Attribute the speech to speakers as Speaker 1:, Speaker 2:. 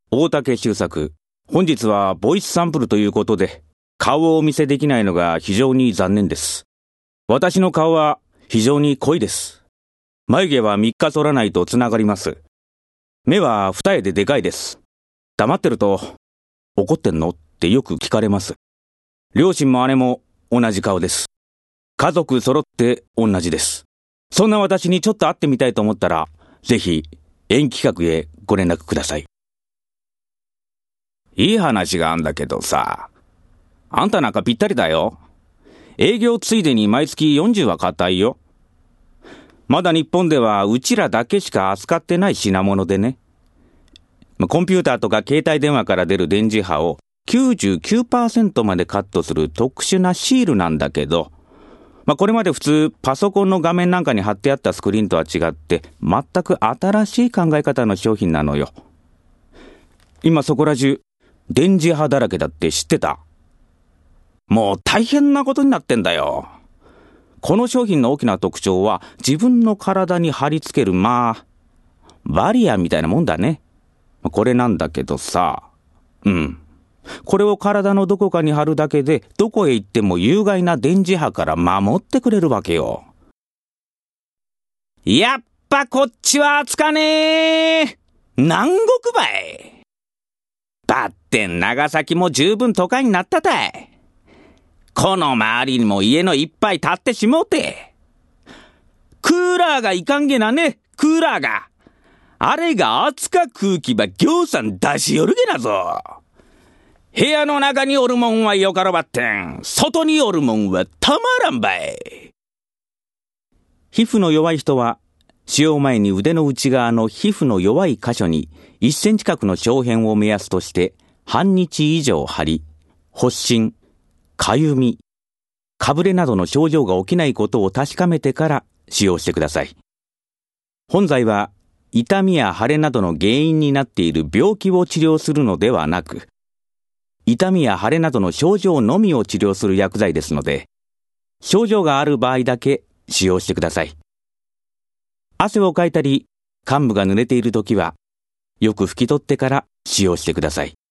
Speaker 1: 大竹周作、本日はボイスサンプルということで、顔をお見せできないのが非常に残念です。私の顔は非常に濃いです。眉毛は3日剃らないとつながります。目は二重ででかいです。黙ってると、怒ってんのってよく聞かれます。両親も姉も同じ顔です。家族揃って同じです。そんな私にちょっと会ってみたいと思ったら、ぜひ、演企画へご連絡ください。いい話があんだけどさ、あんたなんかぴったりだよ。営業ついでに毎月40は買ったいよ。まだ日本ではうちらだけしか扱ってない品物でね。コンピューターとか携帯電話から出る電磁波を 99% までカットする特殊なシールなんだけど、これまで普通パソコンの画面なんかに貼ってあったスクリーンとは違って全く新しい考え方の商品なのよ。今そこら中電磁波だらけだって知ってた？もう大変なことになってんだよ。この商品の大きな特徴は自分の体に貼り付けるバリアみたいなもんだね。これなんだけどさ、これを体のどこかに貼るだけでどこへ行っても有害な電磁波から守ってくれるわけよ。やっぱこっちは暑かねえ。南国ばい。ばってん長崎も十分都会になったたい。この周りにも家のいっぱい建ってしもうて。クーラーがいかんげなね、クーラーが。あれが暑か空気ばぎょうさん出しよるげなぞ。部屋の中におるもんはよからばってん。外におるもんはたまらんばい。皮膚の弱い人は、使用前に腕の内側の皮膚の弱い箇所に1センチ角の小片を目安として半日以上貼り、発疹、かゆみ、かぶれなどの症状が起きないことを確かめてから使用してください。本剤は痛みや腫れなどの原因になっている病気を治療するのではなく、痛みや腫れなどの症状のみを治療する薬剤ですので、症状がある場合だけ使用してください。汗をかいたり、患部が濡れているときは、よく拭き取ってから使用してください。